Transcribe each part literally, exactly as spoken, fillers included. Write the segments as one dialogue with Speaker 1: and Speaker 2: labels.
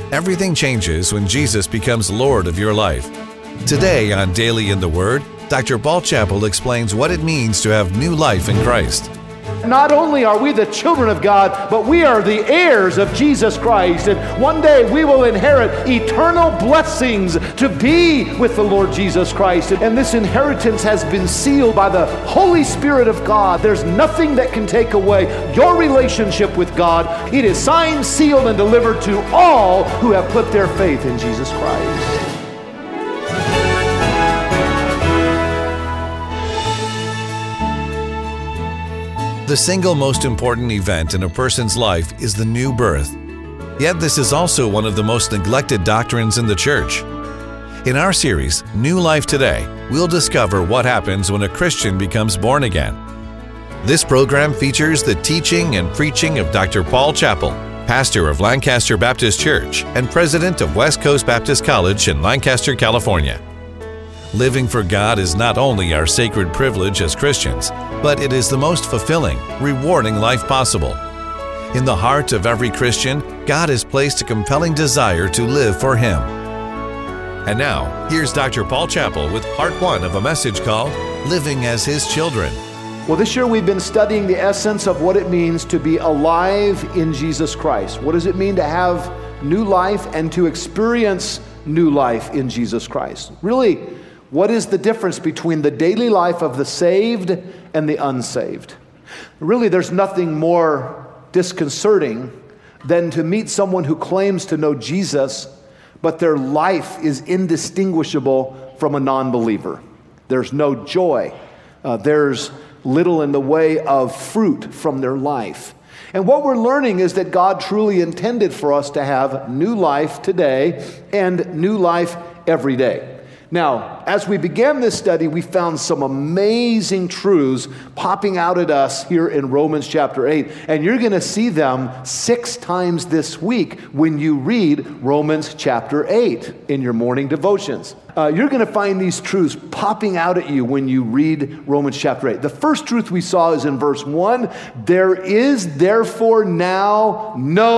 Speaker 1: Everything changes when Jesus becomes Lord of your life. Today on Daily in the Word, Doctor Paul Chappell explains what it means to have new life in Christ.
Speaker 2: Not only are we the children of God, but we are the heirs of Jesus Christ. And one day we will inherit eternal blessings to be with the Lord Jesus Christ. And this inheritance has been sealed by the Holy Spirit of God. There's nothing that can take away your relationship with God. It is signed, sealed, and delivered to all who have put their faith in Jesus Christ.
Speaker 1: The single most important event in a person's life is the new birth. Yet this is also one of the most neglected doctrines in the church. In our series, New Life Today, we'll discover what happens when a Christian becomes born again. This program features the teaching and preaching of Doctor Paul Chappell, pastor of Lancaster Baptist Church and president of West Coast Baptist College in Lancaster, California. Living for God is not only our sacred privilege as Christians, but it is the most fulfilling, rewarding life possible. In the heart of every Christian, God has placed a compelling desire to live for Him. And now, here's Doctor Paul Chappell with part one of a message called Living as His Children.
Speaker 2: Well, this year we've been studying the essence of what it means to be alive in Jesus Christ. What does it mean to have new life and to experience new life in Jesus Christ? Really, what is the difference between the daily life of the saved and the unsaved? Really, there's nothing more disconcerting than to meet someone who claims to know Jesus, but their life is indistinguishable from a non-believer. There's no joy. Uh, there's little in the way of fruit from their life. And what we're learning is that God truly intended for us to have new life today and new life every day. Now, as we began this study, we found some amazing truths popping out at us here in Romans chapter eight. And you're going to see them six times this week when you read Romans chapter eight in your morning devotions. Uh, you're going to find these truths popping out at you when you read Romans chapter eight. The first truth we saw is in verse one. There is therefore now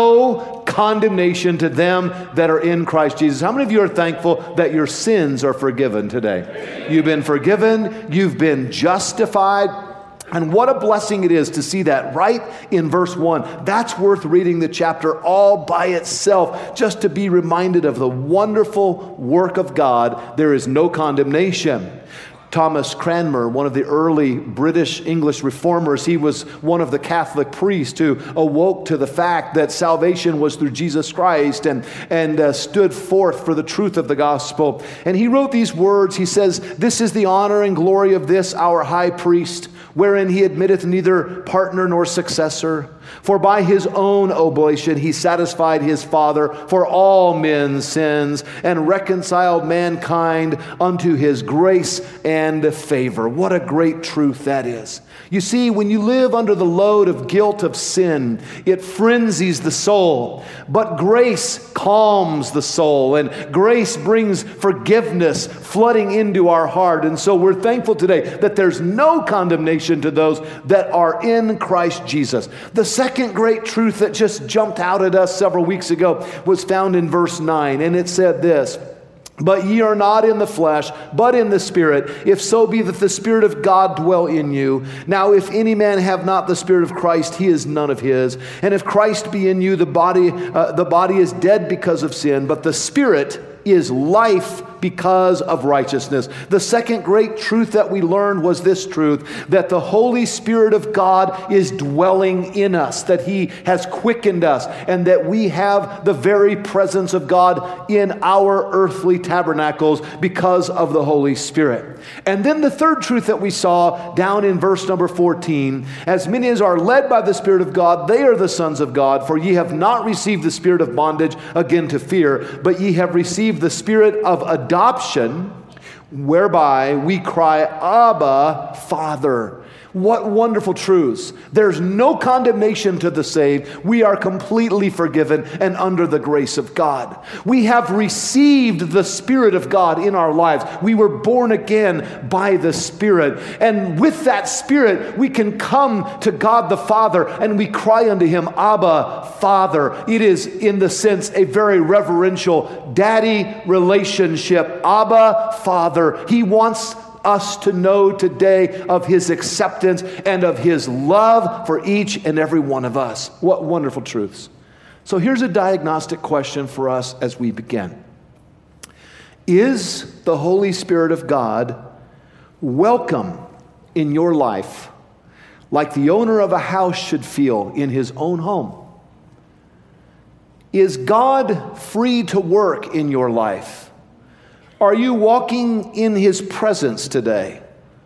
Speaker 2: no condemnation to them that are in Christ Jesus. How many of you are thankful that your sins are forgiven today? You've been forgiven. You've been justified. And what a blessing it is to see that right in verse one. That's worth reading the chapter all by itself, just to be reminded of the wonderful work of God. There is no condemnation. Thomas Cranmer, one of the early British English reformers, he was one of the Catholic priests who awoke to the fact that salvation was through Jesus Christ and, and uh, stood forth for the truth of the gospel. And he wrote these words. He says, "This is the honor and glory of this our high priest, wherein he admitteth neither partner nor successor. For by his own oblation he satisfied his Father for all men's sins, and reconciled mankind unto his grace and favor." What a great truth that is. You see, when you live under the load of guilt of sin, it frenzies the soul. But grace calms the soul, and grace brings forgiveness flooding into our heart. And so we're thankful today that there's no condemnation to those that are in Christ Jesus. The second great truth that just jumped out at us several weeks ago was found in verse nine, and it said this: "But ye are not in the flesh, but in the Spirit, if so be that the Spirit of God dwell in you. Now if any man have not the Spirit of Christ, he is none of his. And if Christ be in you, the body, uh, the body is dead because of sin, but the Spirit is life because of righteousness." The second great truth that we learned was this truth, that the Holy Spirit of God is dwelling in us, that He has quickened us, and that we have the very presence of God in our earthly tabernacles because of the Holy Spirit. And then the third truth that we saw down in verse number fourteen, "As many as are led by the Spirit of God, they are the sons of God. For ye have not received the spirit of bondage again to fear, but ye have received the Spirit of adoption, whereby we cry, Abba, Father." What wonderful truths. There's no condemnation to the saved. We are completely forgiven and under the grace of God. We have received the Spirit of God in our lives. We were born again by the Spirit. And with that Spirit, we can come to God the Father and we cry unto Him, Abba, Father. It is, in the sense, a very reverential daddy relationship. Abba, Father. He wants us to know today of His acceptance and of His love for each and every one of us. What wonderful truths. So here's a diagnostic question for us as we begin. Is the Holy Spirit of God welcome in your life like the owner of a house should feel in his own home? Is God free to work in your life? Are you walking in His presence today?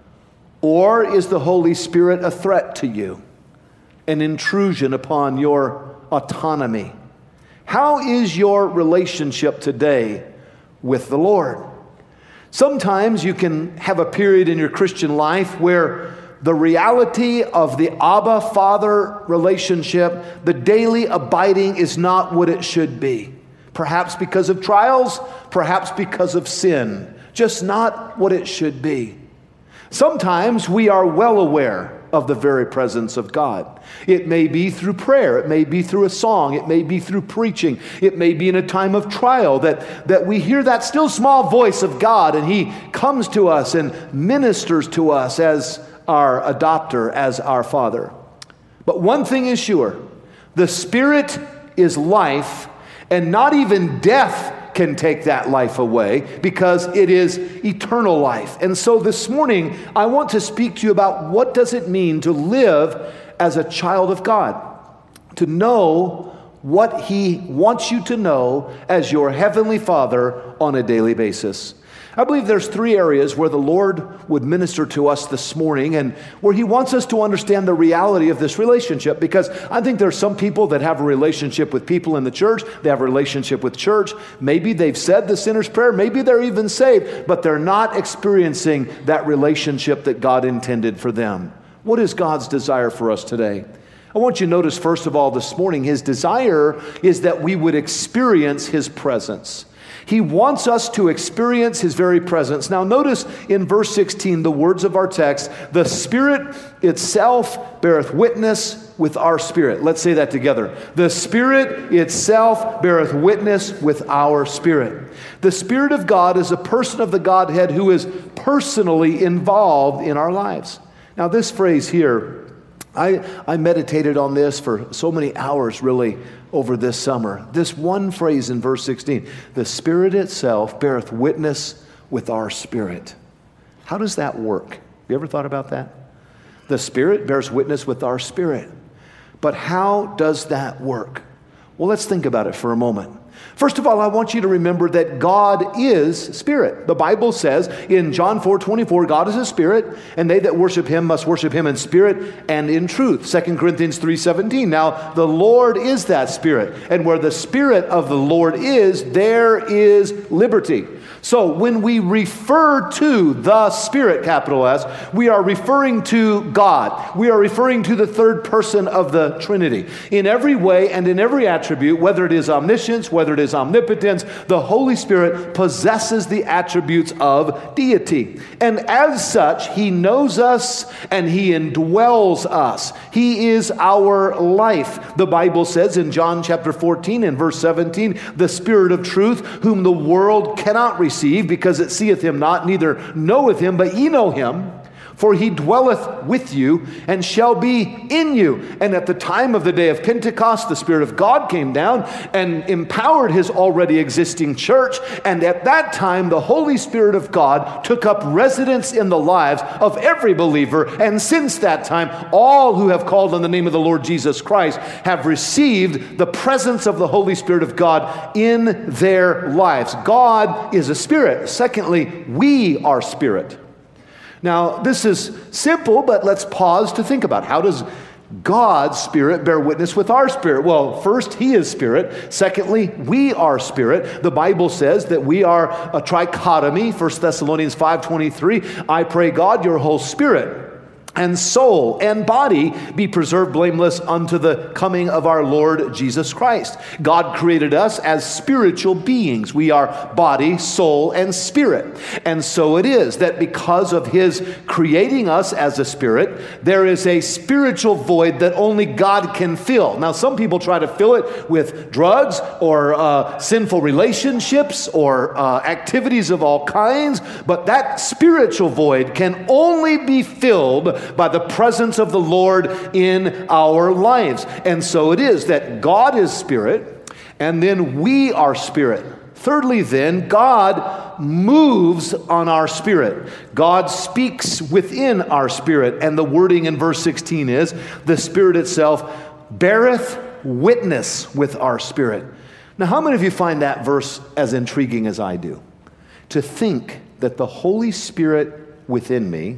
Speaker 2: Or is the Holy Spirit a threat to you, an intrusion upon your autonomy? How is your relationship today with the Lord? Sometimes you can have a period in your Christian life where the reality of the Abba Father relationship, the daily abiding, is not what it should be. Perhaps because of trials, perhaps because of sin. Just not what it should be. Sometimes we are well aware of the very presence of God. It may be through prayer. It may be through a song. It may be through preaching. It may be in a time of trial that, that we hear that still small voice of God and He comes to us and ministers to us as our adopter, as our Father. But one thing is sure, the Spirit is life, and not even death can take that life away because it is eternal life. And so this morning, I want to speak to you about what does it mean to live as a child of God, to know what He wants you to know as your Heavenly Father on a daily basis. I believe there's three areas where the Lord would minister to us this morning and where He wants us to understand the reality of this relationship, because I think there's some people that have a relationship with people in the church. They have a relationship with church. Maybe they've said the sinner's prayer. Maybe they're even saved, but they're not experiencing that relationship that God intended for them. What is God's desire for us today? I want you to notice, first of all, this morning, His desire is that we would experience His presence. He wants us to experience His very presence. Now notice in verse sixteen, the words of our text, the Spirit itself beareth witness with our spirit. Let's say that together. The Spirit itself beareth witness with our spirit. The Spirit of God is a person of the Godhead who is personally involved in our lives. Now this phrase here, I, I meditated on this for so many hours really over this summer. This one phrase in verse sixteen, the Spirit itself beareth witness with our spirit. How does that work? You ever thought about that? The Spirit bears witness with our spirit. But how does that work? Well, let's think about it for a moment. First of all, I want you to remember that God is Spirit. The Bible says in John four twenty-four, God is a Spirit, and they that worship Him must worship Him in spirit and in truth. Second Corinthians three seventeen, now the Lord is that Spirit, and where the Spirit of the Lord is, there is liberty. So when we refer to the Spirit, capital S, we are referring to God. We are referring to the third person of the Trinity. In every way and in every attribute, whether it is omniscience, whether it is omnipotence, the Holy Spirit possesses the attributes of deity. And as such, He knows us and He indwells us. He is our life. The Bible says in John chapter fourteen and verse seventeen, the Spirit of truth, whom the world cannot receive, because it seeth Him not, neither knoweth Him, but ye know Him. For He dwelleth with you and shall be in you. And at the time of the day of Pentecost, the Spirit of God came down and empowered His already existing church. And at that time, the Holy Spirit of God took up residence in the lives of every believer. And since that time, all who have called on the name of the Lord Jesus Christ have received the presence of the Holy Spirit of God in their lives. God is a spirit. Secondly, we are spirit. Now, this is simple, but let's pause to think about how does God's Spirit bear witness with our spirit? Well, first, He is Spirit. Secondly, we are Spirit. The Bible says that we are a trichotomy. First Thessalonians five twenty-three, I pray God your whole spirit and soul and body be preserved blameless unto the coming of our Lord Jesus Christ. God created us as spiritual beings. We are body, soul, and spirit. And so it is that because of his creating us as a spirit, there is a spiritual void that only God can fill. Now, some people try to fill it with drugs or uh, sinful relationships or uh, activities of all kinds, but that spiritual void can only be filled by the presence of the Lord in our lives. And so it is that God is spirit, and then we are spirit. Thirdly, then, God moves on our spirit. God speaks within our spirit. And the wording in verse sixteen is, the Spirit itself beareth witness with our spirit. Now, how many of you find that verse as intriguing as I do? To think that the Holy Spirit within me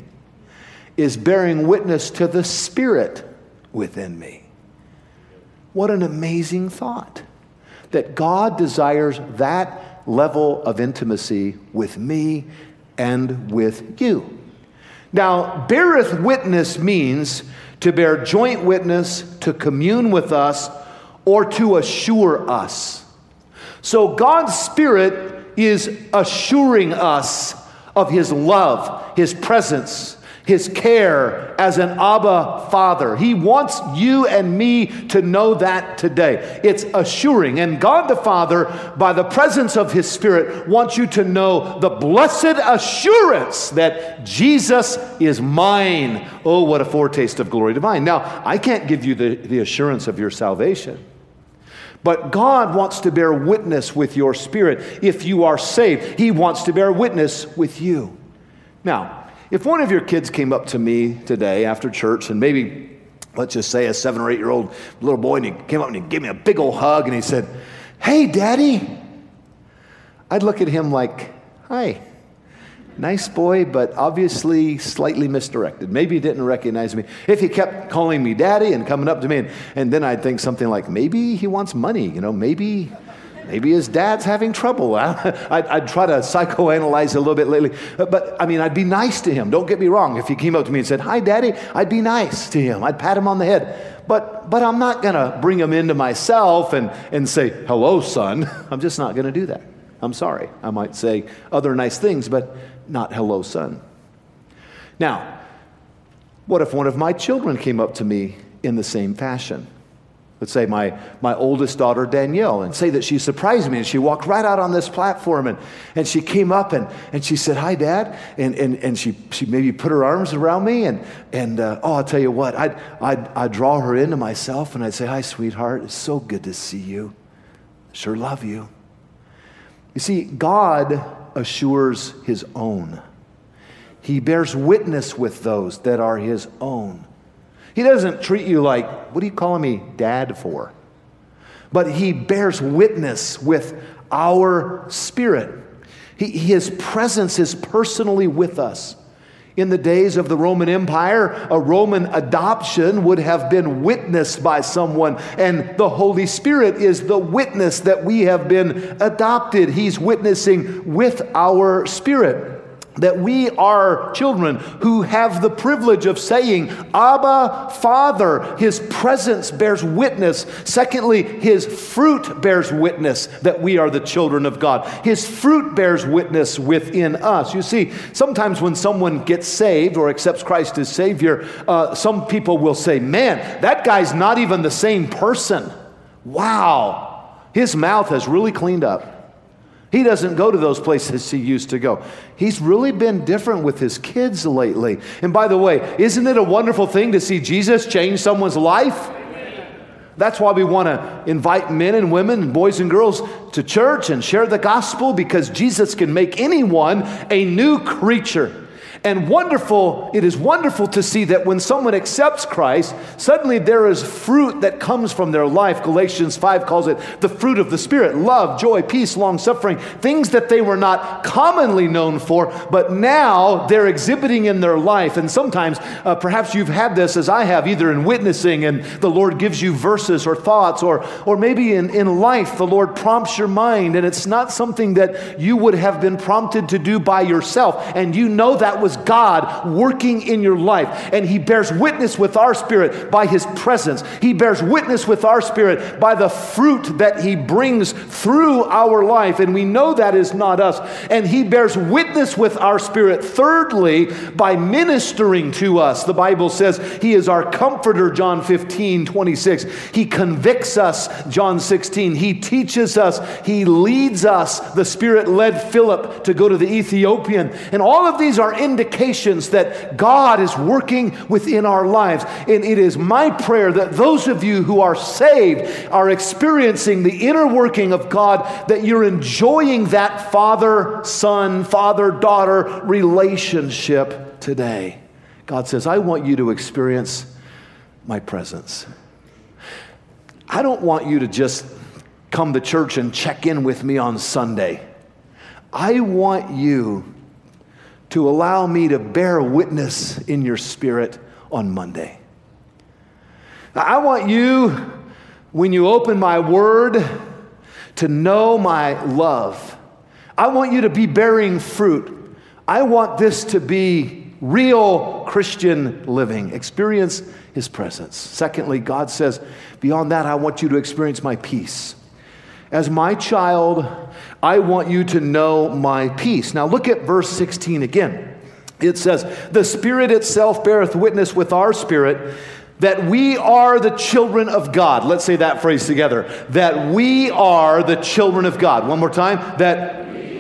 Speaker 2: is bearing witness to the Spirit within me. What an amazing thought. That God desires that level of intimacy with me and with you. Now, beareth witness means to bear joint witness, to commune with us, or to assure us. So God's Spirit is assuring us of his love, his presence, his care as an Abba Father. He wants you and me to know that today. It's assuring. And God the Father, by the presence of his Spirit, wants you to know the blessed assurance that Jesus is mine. Oh, what a foretaste of glory divine. Now, I can't give you the, the assurance of your salvation. But God wants to bear witness with your spirit. If you are saved, he wants to bear witness with you. Now, if one of your kids came up to me today after church, and maybe, let's just say a seven or eight year old little boy, and he came up and he gave me a big old hug and he said, "Hey, Daddy," I'd look at him like, "Hi, nice boy, but obviously slightly misdirected. Maybe he didn't recognize me." If he kept calling me Daddy and coming up to me, and, and then I'd think something like, maybe he wants money, you know, maybe... Maybe his dad's having trouble. I'd, I'd try to psychoanalyze a little bit lately. But, I mean, I'd be nice to him. Don't get me wrong. If he came up to me and said, "Hi, Daddy," I'd be nice to him. I'd pat him on the head. But but I'm not going to bring him into myself and, and say, "Hello, son." I'm just not going to do that. I'm sorry. I might say other nice things, but not "Hello, son." Now, what if one of my children came up to me in the same fashion? Let's say my, my oldest daughter, Danielle, and say that she surprised me and she walked right out on this platform and, and she came up and, and she said, "Hi, Dad." And, and, and she, she maybe put her arms around me and, and uh, oh, I'll tell you what, I'd, I'd, I'd draw her into myself and I'd say, "Hi, sweetheart. It's so good to see you. Sure love you." You see, God assures his own. He bears witness with those that are his own. He doesn't treat you like, "What are you calling me Dad for?" But he bears witness with our spirit. He, his presence is personally with us. In the days of the Roman Empire, a Roman adoption would have been witnessed by someone, and the Holy Spirit is the witness that we have been adopted. He's witnessing with our spirit that we are children who have the privilege of saying, "Abba, Father." His presence bears witness. Secondly, his fruit bears witness that we are the children of God. His fruit bears witness within us. You see, sometimes when someone gets saved or accepts Christ as Savior, uh, some people will say, "Man, that guy's not even the same person. Wow, his mouth has really cleaned up. He doesn't go to those places he used to go. He's really been different with his kids lately." And by the way, isn't it a wonderful thing to see Jesus change someone's life? That's why we want to invite men and women and boys and girls to church and share the gospel, because Jesus can make anyone a new creature. And wonderful, it is wonderful to see that when someone accepts Christ, suddenly there is fruit that comes from their life. Galatians five calls it the fruit of the Spirit: love, joy, peace, long-suffering, things that they were not commonly known for, but now they're exhibiting in their life. And sometimes, uh, perhaps you've had this as I have, either in witnessing and the Lord gives you verses or thoughts, or, or maybe in, in life the Lord prompts your mind, and it's not something that you would have been prompted to do by yourself, and you know that was is God working in your life. And He bears witness with our spirit by His presence. He bears witness with our spirit by the fruit that He brings through our life. And we know that is not us. And He bears witness with our spirit, thirdly, by ministering to us. The Bible says He is our comforter, John fifteen, twenty-six. He convicts us, John sixteen. He teaches us. He leads us. The Spirit led Philip to go to the Ethiopian. And all of these are indications that God is working within our lives. And it is my prayer that those of you who are saved are experiencing the inner working of God, that you're enjoying that father-son, father-daughter relationship today. God says, I want you to experience my presence. I don't want you to just come to church and check in with me on Sunday. I want you to allow me to bear witness in your spirit on Monday. I want you, when you open my word, to know my love. I want you to be bearing fruit. I want this to be real Christian living. Experience His presence. Secondly, God says, beyond that, I want you to experience my peace. As my child, I want you to know my peace. Now look at verse sixteen again. It says, the Spirit itself beareth witness with our spirit that we are the children of God. Let's say that phrase together. That we are the children of God. One more time. That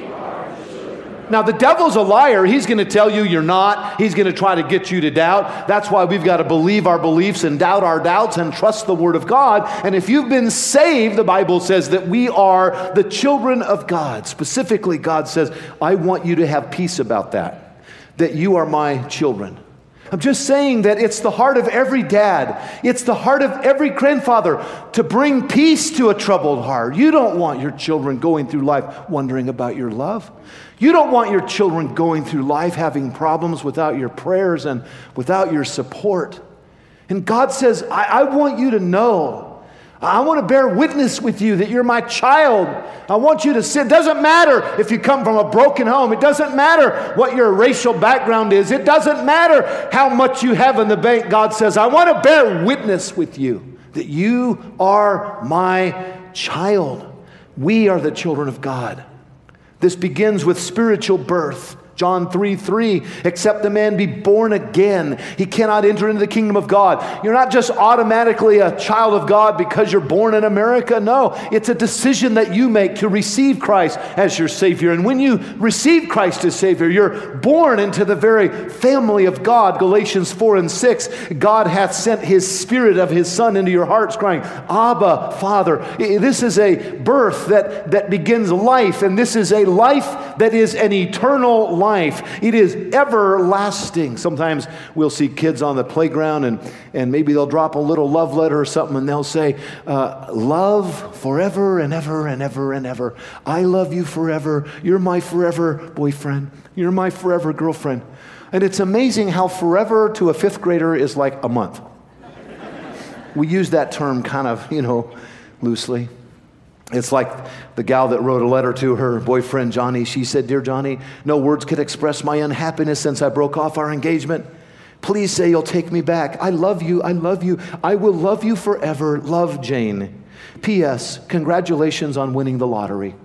Speaker 2: Now, the devil's a liar. He's going to tell you you're not. He's going to try to get you to doubt. That's why we've got to believe our beliefs and doubt our doubts and trust the Word of God. And if you've been saved, the Bible says that we are the children of God. Specifically, God says, I want you to have peace about that, that you are my children. I'm just saying that it's the heart of every dad. It's the heart of every grandfather to bring peace to a troubled heart. You don't want your children going through life wondering about your love. You don't want your children going through life having problems without your prayers and without your support. And God says, I, I want you to know. I want to bear witness with you that you're my child. I want you to sit. It doesn't matter if you come from a broken home. It doesn't matter what your racial background is. It doesn't matter how much you have in the bank. God says, I want to bear witness with you that you are my child. We are the children of God. This begins with spiritual birth. John three three, except a man be born again, he cannot enter into the kingdom of God. You're not just automatically a child of God because you're born in America. No, it's a decision that you make to receive Christ as your Savior. And when you receive Christ as Savior, you're born into the very family of God. Galatians four and six, God hath sent His Spirit of His Son into your hearts, crying, Abba, Father. This is a birth that, that begins life, and this is a life that is an eternal life. Life. It is everlasting. Sometimes we'll see kids on the playground and, and maybe they'll drop a little love letter or something and they'll say, uh, love forever and ever and ever and ever. I love you forever. You're my forever boyfriend. You're my forever girlfriend. And it's amazing how forever to a fifth grader is like a month. We use that term kind of, you know, loosely. It's like the gal that wrote a letter to her boyfriend, Johnny. She said, Dear Johnny, no words could express my unhappiness since I broke off our engagement. Please say you'll take me back. I love you. I love you. I will love you forever. Love, Jane. P S. Congratulations on winning the lottery.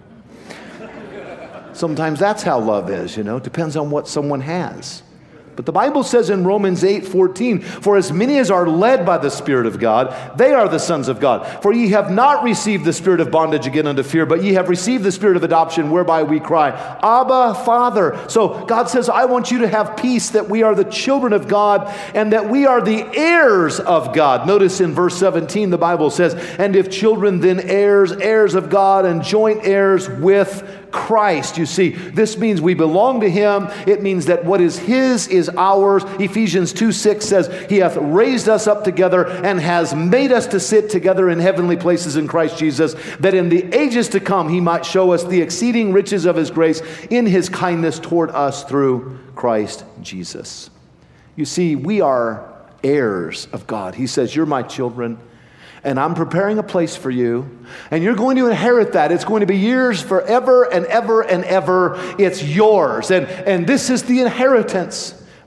Speaker 2: Sometimes that's how love is, you know. It depends on what someone has. But the Bible says in Romans eight fourteen, for as many as are led by the Spirit of God, they are the sons of God. For ye have not received the spirit of bondage again unto fear, but ye have received the Spirit of adoption, whereby we cry, Abba, Father. So God says, I want you to have peace that we are the children of God and that we are the heirs of God. Notice in verse seventeen, the Bible says, and if children, then heirs, heirs of God, and joint heirs with Christ. You see, this means we belong to Him. It means that what is His is ours. Ephesians two six says, He hath raised us up together and has made us to sit together in heavenly places in Christ Jesus, that in the ages to come He might show us the exceeding riches of His grace in His kindness toward us through Christ Jesus. You see, we are heirs of God. He says, you're my children, and I'm preparing a place for you, and you're going to inherit that. It's going to be yours forever and ever and ever. It's yours. And, and this is the inheritance.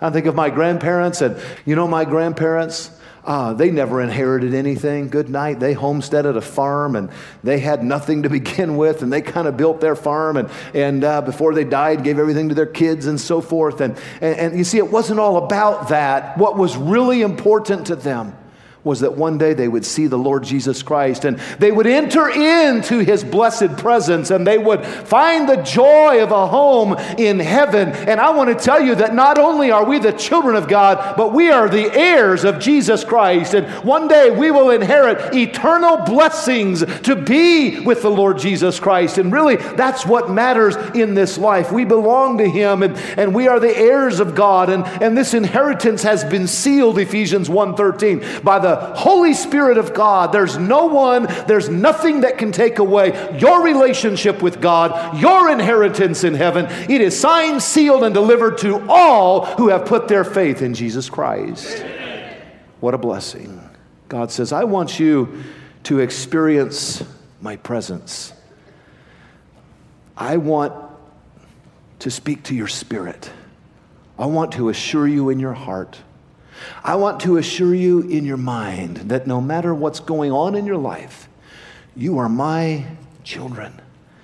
Speaker 2: I think of my grandparents, and you know my grandparents, uh, they never inherited anything. Good night. They homesteaded a farm, and they had nothing to begin with, and they kind of built their farm, and, and uh, before they died, gave everything to their kids and so forth. And, and, and you see, it wasn't all about that. What was really important to them was that one day they would see the Lord Jesus Christ, and they would enter into His blessed presence, and they would find the joy of a home in heaven. And I want to tell you that not only are we the children of God, but we are the heirs of Jesus Christ. And one day we will inherit eternal blessings to be with the Lord Jesus Christ. And really, that's what matters in this life. We belong to Him, and, and we are the heirs of God. And, and this inheritance has been sealed, Ephesians one thirteen, by the Holy Spirit of God. There's no one, there's nothing that can take away your relationship with God, your inheritance in heaven. It is signed, sealed, and delivered to all who have put their faith in Jesus Christ. What a blessing. God says, I want you to experience my presence. I want to speak to your spirit. I want to assure you in your heart. I want to assure you in your mind that no matter what's going on in your life, you are my children.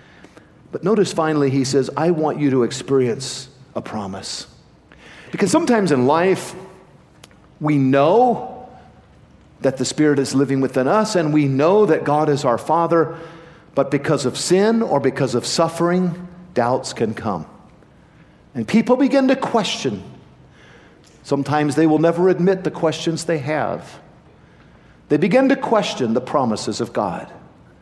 Speaker 2: But notice finally, he says, I want you to experience a promise. Because sometimes in life, we know that the Spirit is living within us, and we know that God is our Father, but because of sin or because of suffering, doubts can come. And people begin to question. Sometimes they will never admit the questions they have. They begin to question the promises of God.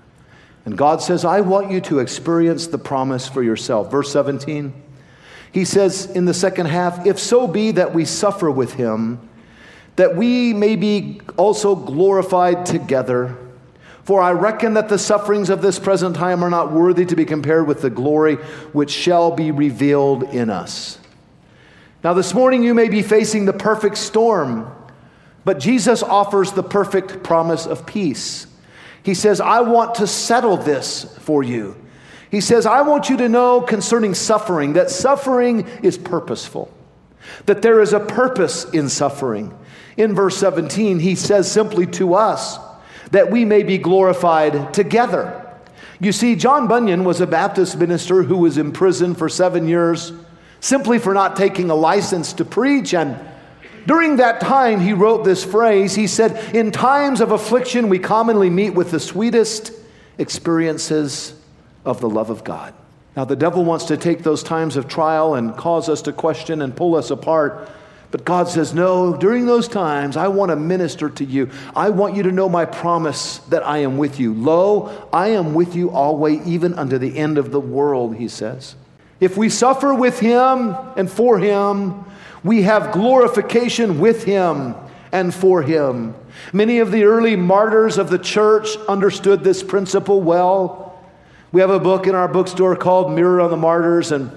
Speaker 2: And God says, I want you to experience the promise for yourself. Verse seventeen, he says in the second half, if so be that we suffer with him, that we may be also glorified together. For I reckon that the sufferings of this present time are not worthy to be compared with the glory which shall be revealed in us. Now this morning you may be facing the perfect storm, but Jesus offers the perfect promise of peace. He says, I want to settle this for you. He says, I want you to know concerning suffering, that suffering is purposeful, that there is a purpose in suffering. In verse seventeen, he says simply to us, that we may be glorified together. You see, John Bunyan was a Baptist minister who was imprisoned for seven years simply for not taking a license to preach. And during that time, he wrote this phrase. He said, in times of affliction, we commonly meet with the sweetest experiences of the love of God. Now, the devil wants to take those times of trial and cause us to question and pull us apart. But God says, no, during those times, I want to minister to you. I want you to know my promise that I am with you. Lo, I am with you always, even unto the end of the world, he says. If we suffer with him and for him, we have glorification with him and for him. Many of the early martyrs of the church understood this principle well. We have a book in our bookstore called Mirror on the Martyrs, and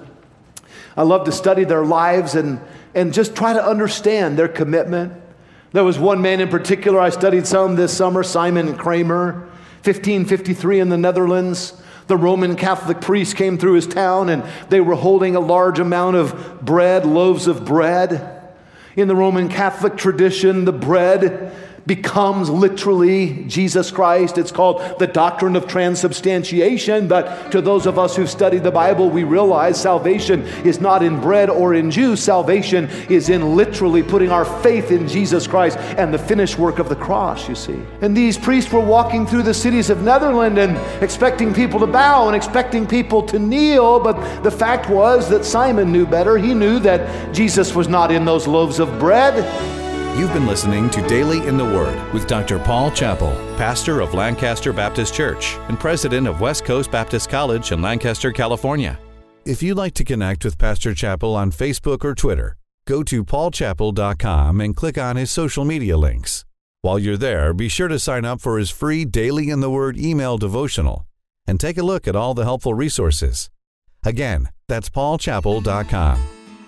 Speaker 2: I love to study their lives and, and just try to understand their commitment. There was one man in particular I studied some this summer, Simon Kramer, fifteen fifty-three in the Netherlands. The Roman Catholic priest came through his town, and they were holding a large amount of bread, loaves of bread. In the Roman Catholic tradition, the bread becomes literally Jesus Christ. It's called the doctrine of transubstantiation. But to those of us who've studied the Bible, we realize salvation is not in bread or in juice. Salvation is in literally putting our faith in Jesus Christ and the finished work of the cross, you see. And these priests were walking through the cities of Netherlands and expecting people to bow and expecting people to kneel. But the fact was that Simon knew better. He knew that Jesus was not in those loaves of bread.
Speaker 1: You've been listening to Daily in the Word with Doctor Paul Chappell, pastor of Lancaster Baptist Church and president of West Coast Baptist College in Lancaster, California. If you'd like to connect with Pastor Chappell on Facebook or Twitter, go to paul chappell dot com and click on his social media links. While you're there, be sure to sign up for his free Daily in the Word email devotional and take a look at all the helpful resources. Again, that's paul chappell dot com.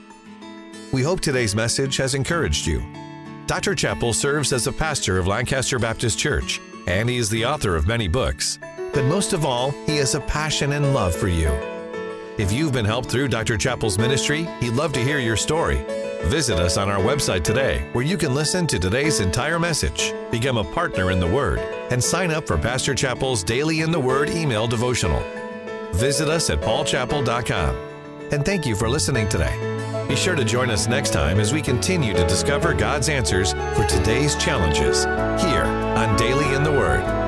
Speaker 1: We hope today's message has encouraged you. Doctor Chappell serves as a pastor of Lancaster Baptist Church, and he is the author of many books. But most of all, he has a passion and love for you. If you've been helped through Doctor Chappell's ministry, he'd love to hear your story. Visit us on our website today, where you can listen to today's entire message, become a partner in the Word, and sign up for Pastor Chappell's Daily in the Word email devotional. Visit us at paul chappell dot com. And thank you for listening today. Be sure to join us next time as we continue to discover God's answers for today's challenges here on Daily in the Word.